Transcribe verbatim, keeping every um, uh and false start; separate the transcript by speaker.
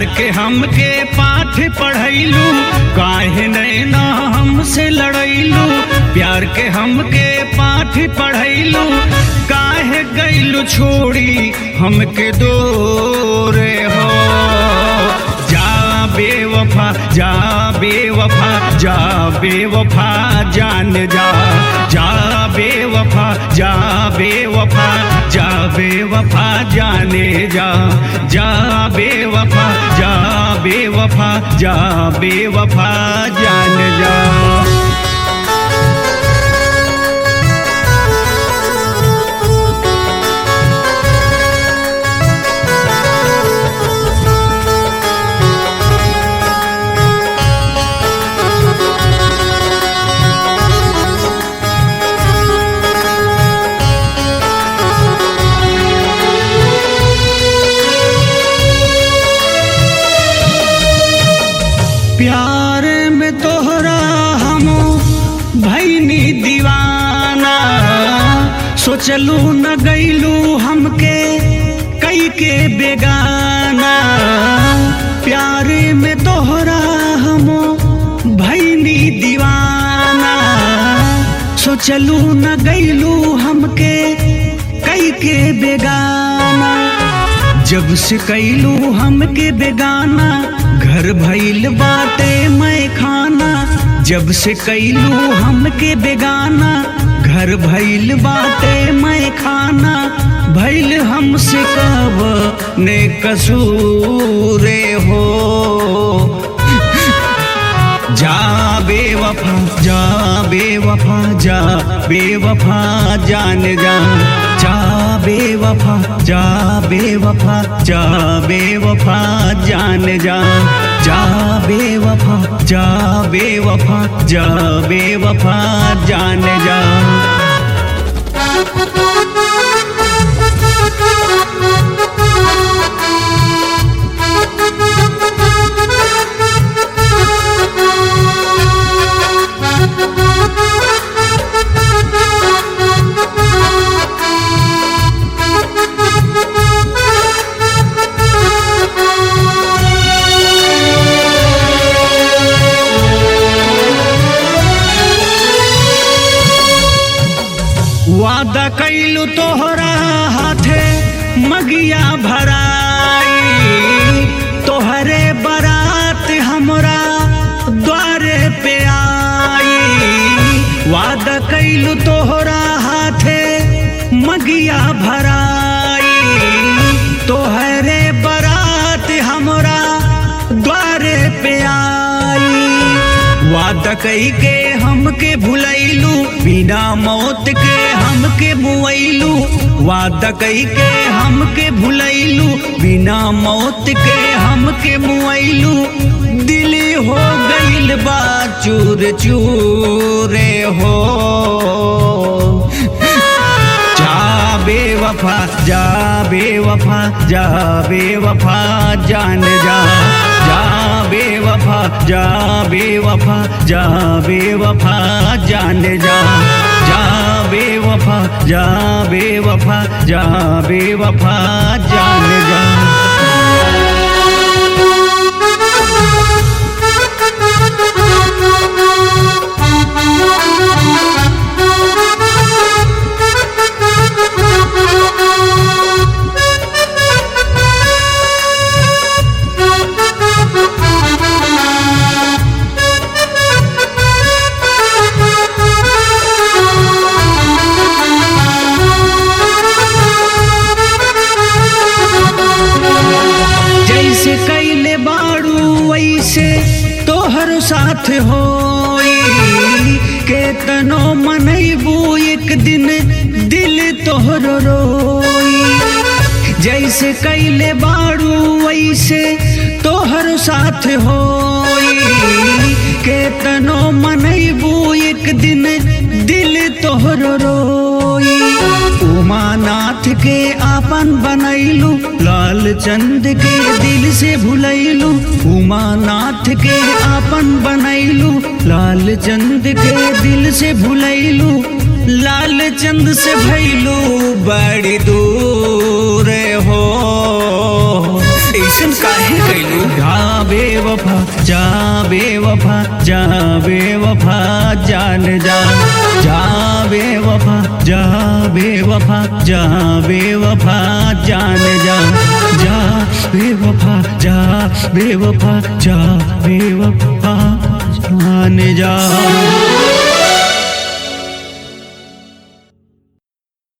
Speaker 1: के हमके पाठ पढ़ैलू, काहे नैना हमसे लड़ैलू। प्यार के हमके पाठ पढ़ैलू, काहे गैलू छोड़ी हमके दूरे हो। जा बेवफा जा बेवफा जा बेवफा जान जा, जा बेवफा जा बेवफा जा बेवफा जाने जा, जा बेवफा जा बेवफा जा बेवफा जान जा। प्यार में तोहरा हम भैनी दीवाना, सोचलू न गईलू हमके कई के बेगाना। प्यार में तोहरा हम भैनी दीवाना, सोचलू न गईलू हमके कई के बेगाना। जब से कैलू हमके बेगाना, घर भइल बाटे मैं खाना। जब से कैलू हमके बेगाना, घर भइल बाटे मैं खाना। भइल हमसे कब ने कसूरे हो। जा बेवफा जा बेवफा जा बेवफा जान जा, जा बेवफा जा बेवफा जा बेवफा जान जा, जा बेवफा जा बेवफा जा बेवफा जान जा। वादा कैलू तोहरा हाथे मगिया भराई, तोहरे बारात हमरा द्वारे पे आई। वादा कैलू तोहरा हाथे मगिया भराई, तोहरे बारात हमरा द्वारे पे आई। वादा कई के हमके भुलैलू, बिना मौत के हमके मुआइलू। वादा कई के हमके भुलैलू, बिना मौत के हमके मुआइलू। दिली हो गइल बा चूर चूरे हो। जा बेवफा जा बेवफा जा बेवफा जान जा, जा बेवफा जा बेवफा जा बेवफा जान जा, जा बेवफा जा बेवफा जा बेवफा जान जा। जैसे कैले बाड़ू वैसे तोहर साथ होई, केतनो मनैबू एक दिन दिल तोहर रोई। जैसे कैले बाड़ू वैसे तोहर साथ होई, केतनो मनैबू एक दिन दिल तोहर रोई। उमानाथ के आपन बनैलू, लाल चंद के दिल से भुलैलू। उमानाथ के आपन बनैलू, लाल चंद के दिल से भुलैलू। लाल चंद से भैलू बड़ी दूर हो, ऐसन काहे कैलू। बेवफा जा बेवफा जान जा जा बेवफा जा बेवफा जा बेवफा जान जा जा बेवफा जा बेवफा जा बेवफा जान जा।